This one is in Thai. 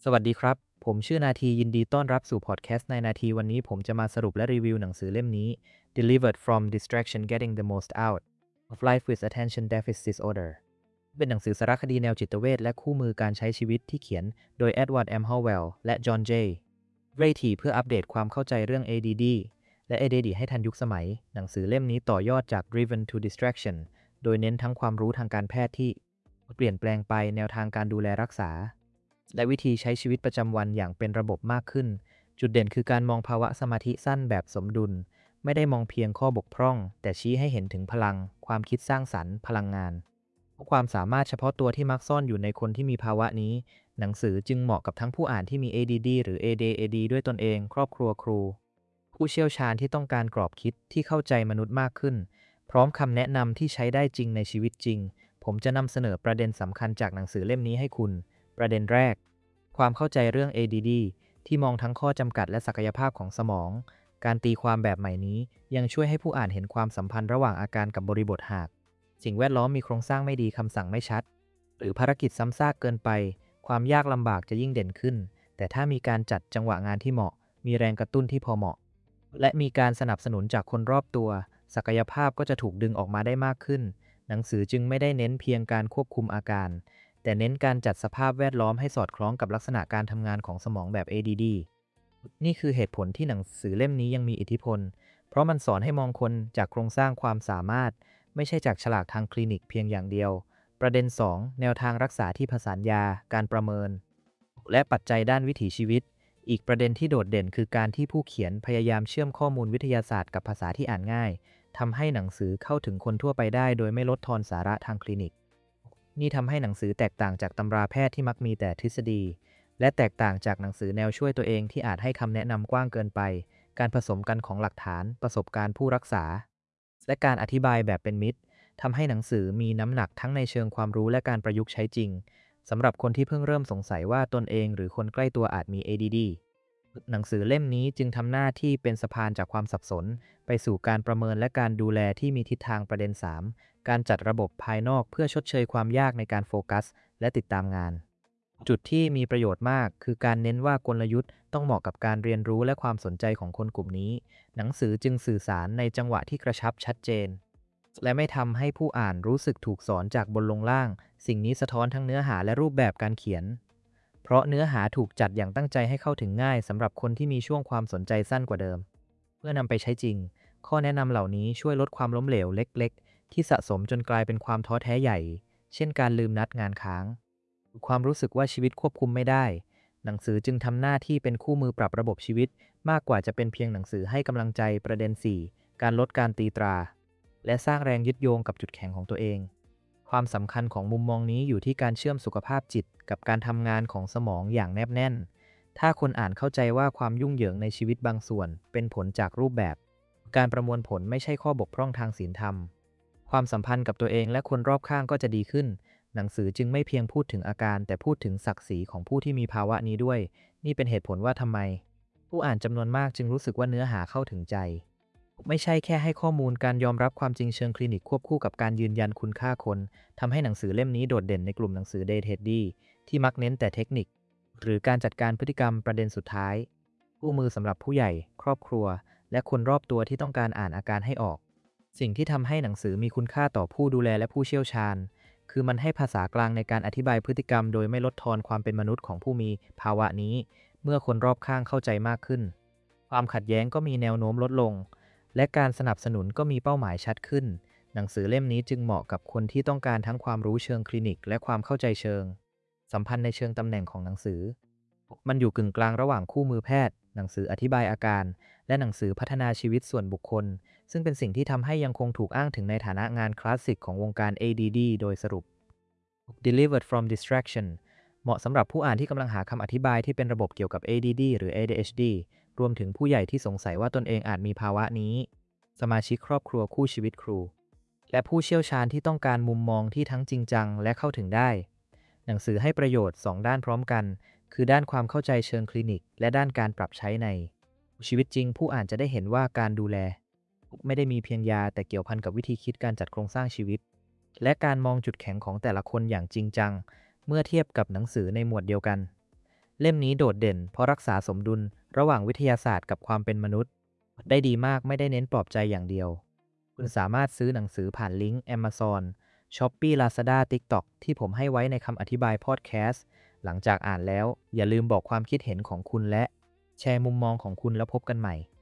สวัสดีครับ ผมชื่อนาทียินดีต้อนรับสู่พอดแคสต์ในนาทีวันนี้ผมจะมาสรุปและรีวิวหนังสือเล่มนี้ Delivered from Distraction Getting the Most Out of Life with Attention Deficit Disorder เป็นหนังสือสารคดีแนวจิตเวชและคู่มือการใช้ชีวิตที่เขียนโดย Edward M. Howell และ John J. Ratey เพื่ออัปเดตความเข้าใจเรื่อง ADD และ ADD ให้ทันยุคสมัย หนังสือเล่มนี้ต่อยอดจาก Driven to Distraction โดยเน้นทั้งความรู้ทางการแพทย์ที่เปลี่ยนแปลงไปแนวทางการดูแลรักษาและวิธีใช้ชีวิตประจำวันอย่างเป็นระบบมากขึ้นจุดเด่นคือการมองภาวะสมาธิสั้นแบบสมดุลไม่ได้มองเพียงข้อบกพร่องแต่ชี้ให้เห็นถึงพลังความคิดสร้างสรรค์พลังงานความสามารถเฉพาะตัวที่มักซ่อนอยู่ในคนที่มีภาวะนี้หนังสือจึงเหมาะกับทั้งผู้อ่านที่มี ADD หรือ ADHD ด้วยตนเองครอบครัวครูผู้เชี่ยวชาญที่ต้องการกรอบคิดที่เข้าใจมนุษย์มากขึ้นพร้อมคำแนะนำที่ใช้ได้จริงในชีวิตจริงผมจะนำเสนอประเด็นสำคัญจากหนังสือเล่มนี้ให้คุณประเด็นแรกความเข้าใจเรื่อง ADD ที่มองทั้งข้อจำกัดและศักยภาพของสมองการตีความแบบใหม่นี้ยังช่วยให้ผู้อ่านเห็นความสัมพันธ์ระหว่างอาการกับบริบทหากสิ่งแวดล้อมมีโครงสร้างไม่ดีคำสั่งไม่ชัดหรือภารกิจซ้ำซากเกินไปความยากลำบากจะยิ่งเด่นขึ้นแต่ถ้ามีการจัดจังหวะงานที่เหมาะมีแรงกระตุ้นที่พอเหมาะและมีการสนับสนุนจากคนรอบตัวศักยภาพก็จะถูกดึงออกมาได้มากขึ้นหนังสือจึงไม่ได้เน้นเพียงการควบคุมอาการแต่เน้นการจัดสภาพแวดล้อมให้สอดคล้องกับลักษณะการทำงานของสมองแบบ ADD นี่คือเหตุผลที่หนังสือเล่มนี้ยังมีอิทธิพลเพราะมันสอนให้มองคนจากโครงสร้างความสามารถไม่ใช่จากฉลากทางคลินิกเพียงอย่างเดียวประเด็น2แนวทางรักษาที่ผสานยาการประเมินและปัจจัยด้านวิถีชีวิตอีกประเด็นที่โดดเด่นคือการที่ผู้เขียนพยายามเชื่อมข้อมูลวิทยาศาสตร์กับภาษาที่อ่านง่ายทำให้หนังสือเข้าถึงคนทั่วไปได้โดยไม่ลดทอนสาระทางคลินิกนี่ทำให้หนังสือแตกต่างจากตำราแพทย์ที่มักมีแต่ทฤษฎีและแตกต่างจากหนังสือแนวช่วยตัวเองที่อาจให้คำแนะนำกว้างเกินไปการผสมกันของหลักฐานประสบการณ์ผู้รักษาและการอธิบายแบบเป็นมิตรทำให้หนังสือมีน้ำหนักทั้งในเชิงความรู้และการประยุกต์ใช้จริงสำหรับคนที่เพิ่งเริ่มสงสัยว่าตนเองหรือคนใกล้ตัวอาจมี ADD หนังสือเล่มนี้จึงทำหน้าที่เป็นสะพานจากความสับสนไปสู่การประเมินและการดูแลที่มีทิศทางประเด็น3การจัดระบบภายนอกเพื่อชดเชยความยากในการโฟกัสและติดตามงานจุดที่มีประโยชน์มากคือการเน้นว่ากลยุทธ์ต้องเหมาะกับการเรียนรู้และความสนใจของคนกลุ่มนี้หนังสือจึงสื่อสารในจังหวะที่กระชับชัดเจนและไม่ทำให้ผู้อ่านรู้สึกถูกสอนจากบนลงล่างสิ่งนี้สะท้อนทั้งเนื้อหาและรูปแบบการเขียนเพราะเนื้อหาถูกจัดอย่างตั้งใจให้เข้าถึงง่ายสำหรับคนที่มีช่วงความสนใจสั้นกว่าเดิมเพื่อนำไปใช้จริงข้อแนะนำเหล่านี้ช่วยลดความล้มเหลวเล็กๆที่สะสมจนกลายเป็นความท้อแท้ใหญ่เช่นการลืมนัดงานค้างความรู้สึกว่าชีวิตควบคุมไม่ได้หนังสือจึงทำหน้าที่เป็นคู่มือปรับระบบชีวิตมากกว่าจะเป็นเพียงหนังสือให้กำลังใจประเด็น4การลดการตีตราและสร้างแรงยึดโยงกับจุดแข็งของตัวเองความสำคัญของมุมมองนี้อยู่ที่การเชื่อมสุขภาพจิตกับการทำงานของสมองอย่างแนบแน่นถ้าคนอ่านเข้าใจว่าความยุ่งเหยิงในชีวิตบางส่วนเป็นผลจากรูปแบบการประมวลผลไม่ใช่ข้อบกพร่องทางศีลธรรมความสัมพันธ์กับตัวเองและคนรอบข้างก็จะดีขึ้นหนังสือจึงไม่เพียงพูดถึงอาการแต่พูดถึงศักดิ์ศรีของผู้ที่มีภาวะนี้ด้วยนี่เป็นเหตุผลว่าทำไมผู้อ่านจำนวนมากจึงรู้สึกว่าเนื้อหาเข้าถึงใจไม่ใช่แค่ให้ข้อมูลการยอมรับความจริงเชิงคลินิกควบคู่กับการยืนยันคุณค่าคนทำให้หนังสือเล่มนี้โดดเด่นในกลุ่มหนังสือ Day-Teddy ที่มักเน้นแต่เทคนิคหรือการจัดการพฤติกรรมประเด็นสุดท้ายคู่มือสำหรับผู้ใหญ่ครอบครัวและคนรอบตัวที่ต้องการอ่านอาการให้ออกสิ่งที่ทำให้หนังสือมีคุณค่าต่อผู้ดูแลและผู้เชี่ยวชาญคือมันให้ภาษากลางในการอธิบายพฤติกรรมโดยไม่ลดทอนความเป็นมนุษย์ของผู้มีภาวะนี้เมื่อคนรอบข้างเข้าใจมากขึ้นความขัดแย้งก็มีแนวโน้มลดลงและการสนับสนุนก็มีเป้าหมายชัดขึ้นหนังสือเล่มนี้จึงเหมาะกับคนที่ต้องการทั้งความรู้เชิงคลินิกและความเข้าใจเชิงสัมพันธ์ในเชิงตำแหน่งของหนังสือมันอยู่กึ่งกลางระหว่างคู่มือแพทย์หนังสืออธิบายอาการและหนังสือพัฒนาชีวิตส่วนบุคคลซึ่งเป็นสิ่งที่ทำให้ยังคงถูกอ้างถึงในฐานะงานคลาสสิกของวงการ ADD โดยสรุป Delivered from Distraction เหมาะสำหรับผู้อ่านที่กำลังหาคำอธิบายที่เป็นระบบเกี่ยวกับ ADD หรือ ADHD รวมถึงผู้ใหญ่ที่สงสัยว่าตนเองอาจมีภาวะนี้สมาชิกครอบครัวคู่ชีวิตครูและผู้เชี่ยวชาญที่ต้องการมุมมองที่ทั้งจริงจังและเข้าถึงได้หนังสือให้ประโยชน์2ด้านพร้อมกันคือด้านความเข้าใจเชิงคลินิกและด้านการปรับใช้ในชีวิตจริงผู้อ่านจะได้เห็นว่าการดูแลไม่ได้มีเพียงยาแต่เกี่ยวพันกับวิธีคิดการจัดโครงสร้างชีวิตและการมองจุดแข็งของแต่ละคนอย่างจริงจังเมื่อเทียบกับหนังสือในหมวดเดียวกันเล่มนี้โดดเด่นเพราะรักษาสมดุลระหว่างวิทยาศาสตร์กับความเป็นมนุษย์ได้ดีมากไม่ได้เน้นปลอบใจอย่างเดียวคุณสามารถซื้อหนังสือผ่านลิงก์ Amazon Shopee Lazada TikTok ที่ผมให้ไว้ในคำอธิบายพอดแคสต์หลังจากอ่านแล้วอย่าลืมบอกความคิดเห็นของคุณและแชร์มุมมองของคุณแล้วพบกันใหม่